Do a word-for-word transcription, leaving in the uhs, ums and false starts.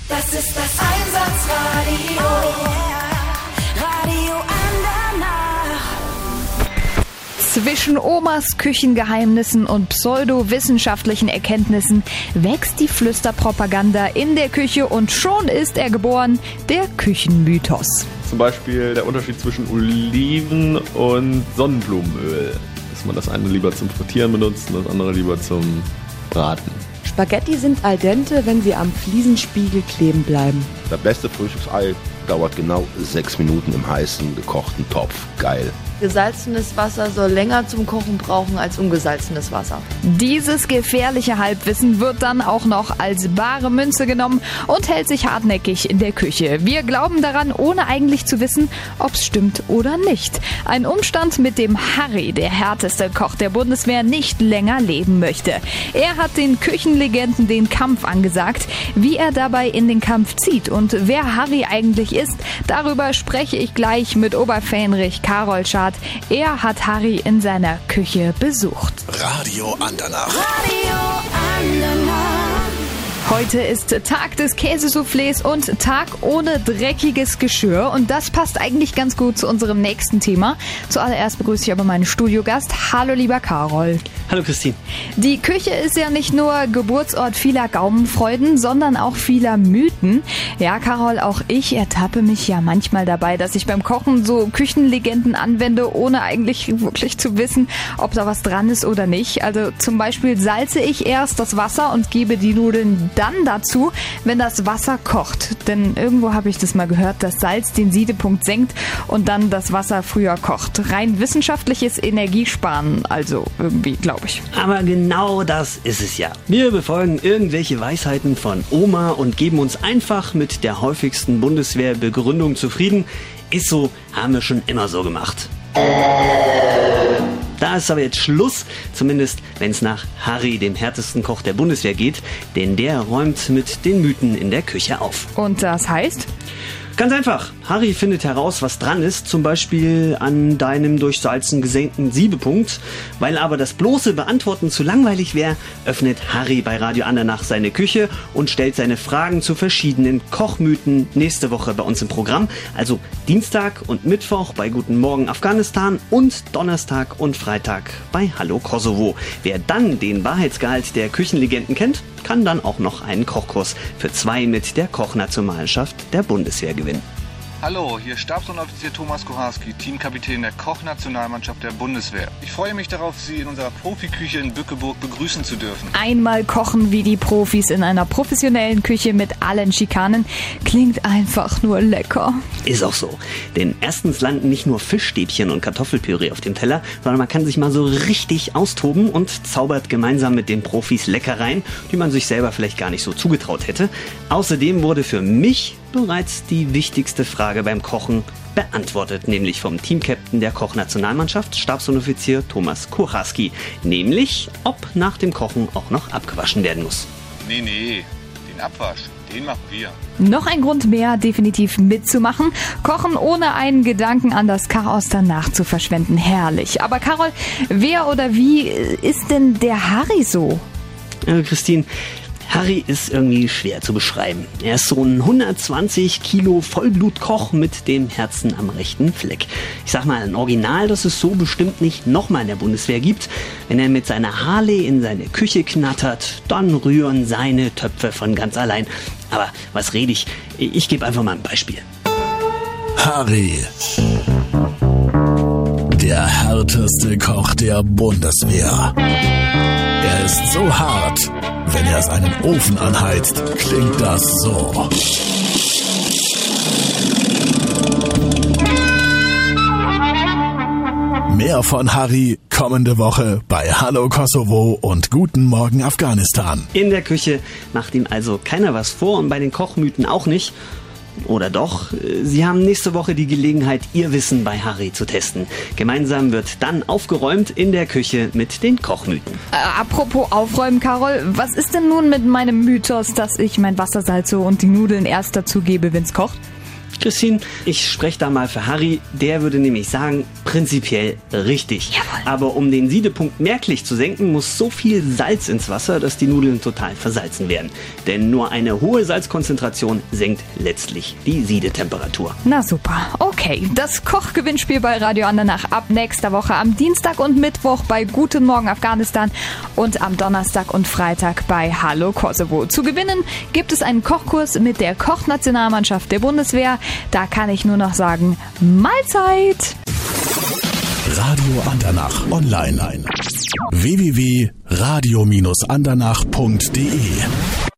Das ist das Einsatzradio. Oh yeah. Radio Andernach. Zwischen Omas Küchengeheimnissen und pseudowissenschaftlichen Erkenntnissen wächst die Flüsterpropaganda in der Küche und schon ist er geboren, der Küchenmythos. Zum Beispiel der Unterschied zwischen Oliven und Sonnenblumenöl. Dass man das eine lieber zum Frittieren benutzt und das andere lieber zum Braten. Spaghetti sind al dente, wenn sie am Fliesenspiegel kleben bleiben. Das beste Frühstücksei dauert genau sechs Minuten im heißen, gekochten Topf. Geil. Gesalzenes Wasser soll länger zum Kochen brauchen als ungesalzenes Wasser. Dieses gefährliche Halbwissen wird dann auch noch als bare Münze genommen und hält sich hartnäckig in der Küche. Wir glauben daran, ohne eigentlich zu wissen, ob es stimmt oder nicht. Ein Umstand, mit dem Harry, der härteste Koch der Bundeswehr, nicht länger leben möchte. Er hat den Küchenlegenden den Kampf angesagt. Wie er dabei in den Kampf zieht und wer Harry eigentlich ist, darüber spreche ich gleich mit Oberfähnrich Karol Schad. Er hat Harry in seiner Küche besucht. Radio Andernach. Radio Andernach. Heute ist Tag des Käsesoufflés und Tag ohne dreckiges Geschirr. Und das passt eigentlich ganz gut zu unserem nächsten Thema. Zuallererst begrüße ich aber meinen Studiogast. Hallo, lieber Karol. Hallo, Christine. Die Küche ist ja nicht nur Geburtsort vieler Gaumenfreuden, sondern auch vieler Mythen. Ja, Karol, auch ich ertappe mich ja manchmal dabei, dass ich beim Kochen so Küchenlegenden anwende, ohne eigentlich wirklich zu wissen, ob da was dran ist oder nicht. Also zum Beispiel salze ich erst das Wasser und gebe die Nudeln dann dazu, wenn das Wasser kocht. Denn irgendwo habe ich das mal gehört, dass Salz den Siedepunkt senkt und dann das Wasser früher kocht. Rein wissenschaftliches Energiesparen, also irgendwie, glaube ich. Aber genau das ist es ja. Wir befolgen irgendwelche Weisheiten von Oma und geben uns einfach mit der häufigsten Bundeswehrbegründung zufrieden. Ist so, haben wir schon immer so gemacht. Da ist aber jetzt Schluss, zumindest wenn es nach Harry, dem härtesten Koch der Bundeswehr, geht, denn der räumt mit den Mythen in der Küche auf. Und das heißt? Ganz einfach. Harry findet heraus, was dran ist, zum Beispiel an deinem durch Salzen gesenkten Siebepunkt. Weil aber das bloße Beantworten zu langweilig wäre, öffnet Harry bei Radio Andernach seine Küche und stellt seine Fragen zu verschiedenen Kochmythen nächste Woche bei uns im Programm. Also Dienstag und Mittwoch bei Guten Morgen Afghanistan und Donnerstag und Freitag bei Hallo Kosovo. Wer dann den Wahrheitsgehalt der Küchenlegenden kennt, kann dann auch noch einen Kochkurs für zwei mit der Kochnationalmannschaft der Bundeswehr gewinnen. Hallo, hier Stabsunteroffizier Thomas Kucharski, Teamkapitän der Kochnationalmannschaft der Bundeswehr. Ich freue mich darauf, Sie in unserer Profiküche in Bückeburg begrüßen zu dürfen. Einmal kochen wie die Profis in einer professionellen Küche mit allen Schikanen klingt einfach nur lecker. Ist auch so, denn erstens landen nicht nur Fischstäbchen und Kartoffelpüree auf dem Teller, sondern man kann sich mal so richtig austoben und zaubert gemeinsam mit den Profis Leckereien, die man sich selber vielleicht gar nicht so zugetraut hätte. Außerdem wurde für mich bereits die wichtigste Frage beim Kochen beantwortet, nämlich vom Teamcaptain der Kochnationalmannschaft, Stabsunteroffizier Thomas Kucharski, nämlich ob nach dem Kochen auch noch abgewaschen werden muss. Nee, nee, den Abwasch, den machen wir. Noch ein Grund mehr, definitiv mitzumachen. Kochen ohne einen Gedanken an das Chaos danach zu verschwenden. Herrlich. Aber Karol, wer oder wie ist denn der Harry so? Äh, Christine, Harry ist irgendwie schwer zu beschreiben. Er ist so ein hundertzwanzig Kilo Vollblutkoch mit dem Herzen am rechten Fleck. Ich sag mal, ein Original, das es so bestimmt nicht nochmal in der Bundeswehr gibt. Wenn er mit seiner Harley in seine Küche knattert, dann rühren seine Töpfe von ganz allein. Aber was rede ich? Ich gebe einfach mal ein Beispiel. Harry, der härteste Koch der Bundeswehr. Er ist so hart, wenn er seinen Ofen anheizt, klingt das so. Mehr von Harry kommende Woche bei Hallo Kosovo und Guten Morgen Afghanistan. In der Küche macht ihm also keiner was vor und bei den Kochmythen auch nicht. Oder doch? Sie haben nächste Woche die Gelegenheit, Ihr Wissen bei Harry zu testen. Gemeinsam wird dann aufgeräumt in der Küche mit den Kochmythen. Äh, apropos aufräumen, Karol, was ist denn nun mit meinem Mythos, dass ich mein Wasser salze und die Nudeln erst dazu gebe, wenn's kocht? Christine, ich spreche da mal für Harry. Der würde nämlich sagen, prinzipiell richtig. Jawohl. Aber um den Siedepunkt merklich zu senken, muss so viel Salz ins Wasser, dass die Nudeln total versalzen werden. Denn nur eine hohe Salzkonzentration senkt letztlich die Siedetemperatur. Na super. Okay, das Kochgewinnspiel bei Radio Andernach ab nächster Woche am Dienstag und Mittwoch bei Guten Morgen Afghanistan und am Donnerstag und Freitag bei Hallo Kosovo. Zu gewinnen gibt es einen Kochkurs mit der Kochnationalmannschaft der Bundeswehr. Da kann ich nur noch sagen, Mahlzeit! Radio Andernach online. w w w punkt radio Bindestrich andernach punkt de